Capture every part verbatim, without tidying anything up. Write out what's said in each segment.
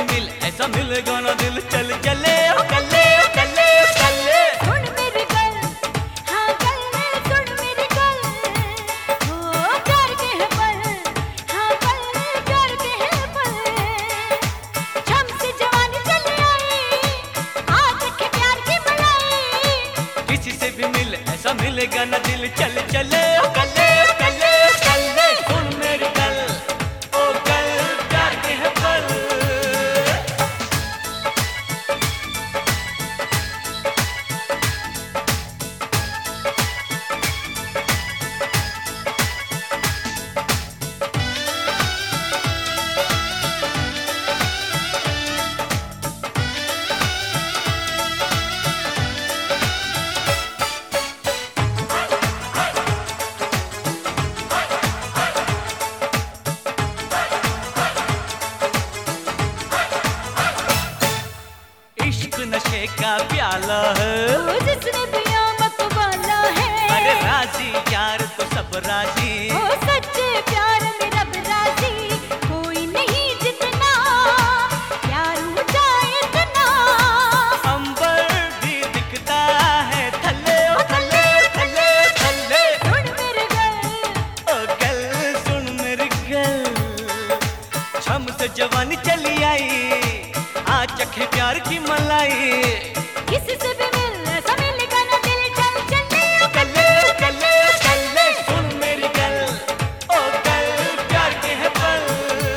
मिल ऐसा मिलेगा ना दिल। चल चले ओ कल्ले ओ कल्ले ओ कल्ले। सुन मेरी गल, हाँ कल्ले सुन मेरी गल। हो प्यार के है पल, हाँ कल्ले प्यार के है पल। छम से जवानी चली आई, आज देखे प्यार की मलाई। किसी से भी मिल ऐसा मिलेगा ना दिल। चल चले ओ कल्ले ओ कल्ले ओ कल्ले। सुन मेरी गल ओ कल प्यार के है पल। इश्क नशे का प्याला है, ओ जिसने पिया मत वाला है। अरे राजी यार तो सब राजी। ओ सच्चे प्यार में रब राजी, कोई नहीं जितना प्यार हो जाए इतना। अंबर भी दिखता है थल्ले ओ थल्ले थल्ले थल्ले। सुन मेरे गल, ओ गल सुन मेरी गल। छम से जवानी चली आई, आज चखे प्यार की मलाई। किसी से भी मिल ऐसा मिलेगा ना दिल। चल चले ओ कल्ले कल्ले कल्ले। सुन मेरी गल ओ गल प्यार के है पल।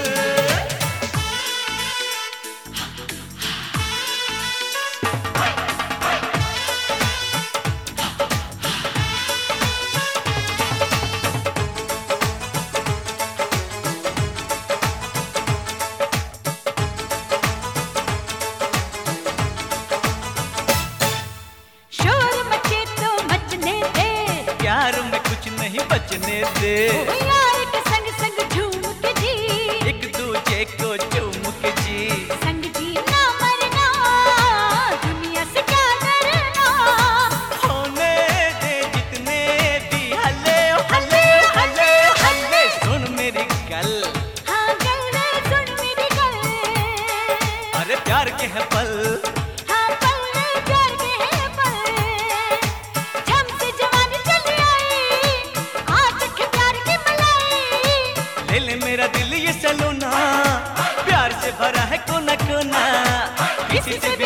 शोर मचे तो मचने दे, प्यार में कुछ नहीं बचने दे। ओ यार के संग संग झूम के जी, एक दूजे को चूम के जी। संग जीना मरना, दुनिया से क्या डरना। होने दे जितने भी हल्ले ओ हल्ले ओ हल्ले ओ हल्ले। सुन मेरी गल, हाँ गल सुन मेरी गल। अरे प्यार के है पल। हाँ पल प्यार के है पल। छम से जवानी चली आई, आज देखे प्यार की मलाई। ले ले मेरा दिल ये सलोना, प्यार से भरा है कोना कोना। किसी से